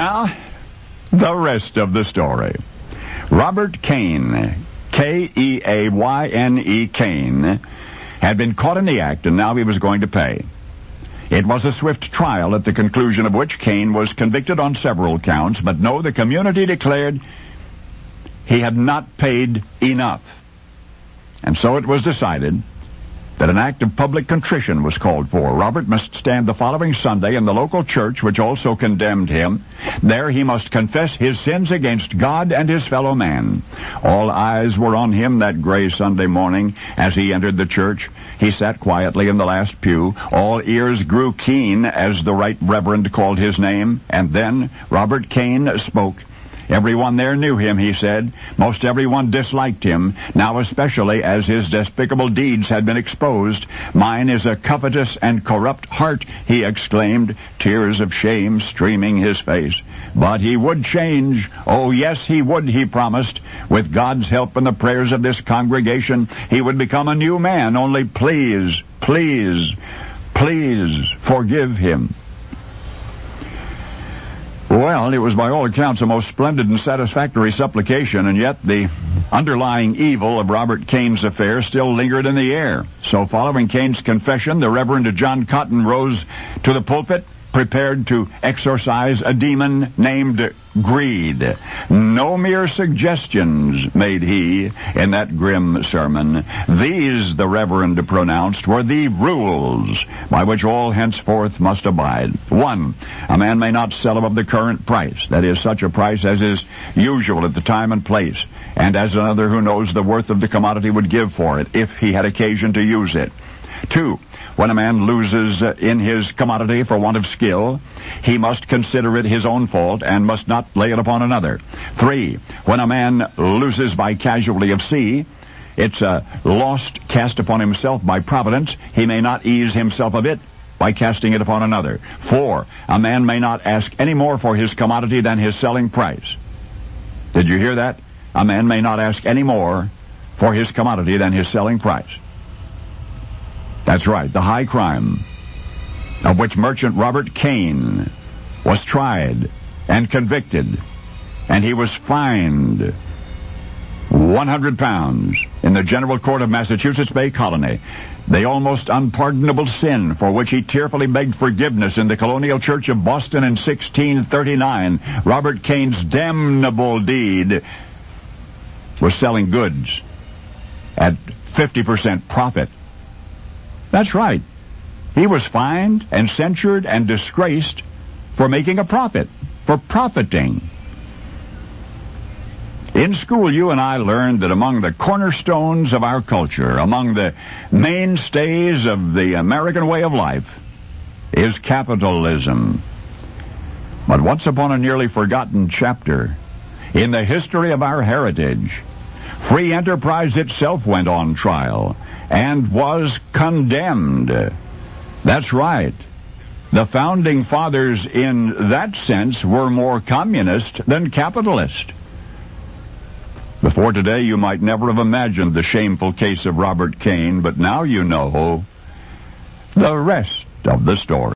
Now, the rest of the story. Robert Kane, K-E-A-Y-N-E, Kane, had been caught in the act, and now he was going to pay. It was a swift trial, at the conclusion of which Kane was convicted on several counts, but no, the community declared he had not paid enough. And so it was decided that an act of public contrition was called for. Robert must stand the following Sunday in the local church, which also condemned him. There he must confess his sins against God and his fellow man. All eyes were on him that gray Sunday morning as he entered the church. He sat quietly in the last pew. All ears grew keen as the right reverend called his name. And then Robert Kane spoke. Everyone there knew him, he said. Most everyone disliked him, now especially as his despicable deeds had been exposed. Mine is a covetous and corrupt heart, he exclaimed, tears of shame streaming his face. But he would change. Oh, yes, he would, he promised. With God's help and the prayers of this congregation, he would become a new man. Only please, please, please forgive him. Well, it was by all accounts a most splendid and satisfactory supplication, and yet the underlying evil of Robert Kane's affair still lingered in the air. So following Kane's confession, the Reverend John Cotton rose to the pulpit, prepared to exorcise a demon named greed. No mere suggestions made he in that grim sermon. These, the Reverend pronounced, were the rules by which all henceforth must abide. 1, a man may not sell above the current price, that is, such a price as is usual at the time and place, and as another who knows the worth of the commodity would give for it, if he had occasion to use it. 2, when a man loses in his commodity for want of skill, he must consider it his own fault and must not lay it upon another. 3, when a man loses by casualty of sea, it's a loss cast upon himself by providence. He may not ease himself of it by casting it upon another. 4, a man may not ask any more for his commodity than his selling price. Did you hear that? A man may not ask any more for his commodity than his selling price. That's right, the high crime of which merchant Robert Kane was tried and convicted, and he was fined £100 in the General Court of Massachusetts Bay Colony, the almost unpardonable sin for which he tearfully begged forgiveness in the Colonial Church of Boston in 1639. Robert Kane's damnable deed was selling goods at 50% profit. That's right. He was fined and censured and disgraced for making a profit, for profiting. In school, you and I learned that among the cornerstones of our culture, among the mainstays of the American way of life, is capitalism. But once upon a nearly forgotten chapter in the history of our heritage, free enterprise itself went on trial and was condemned. That's right. The founding fathers in that sense were more communist than capitalist. Before today, you might never have imagined the shameful case of Robert Kane, but now you know the rest of the story.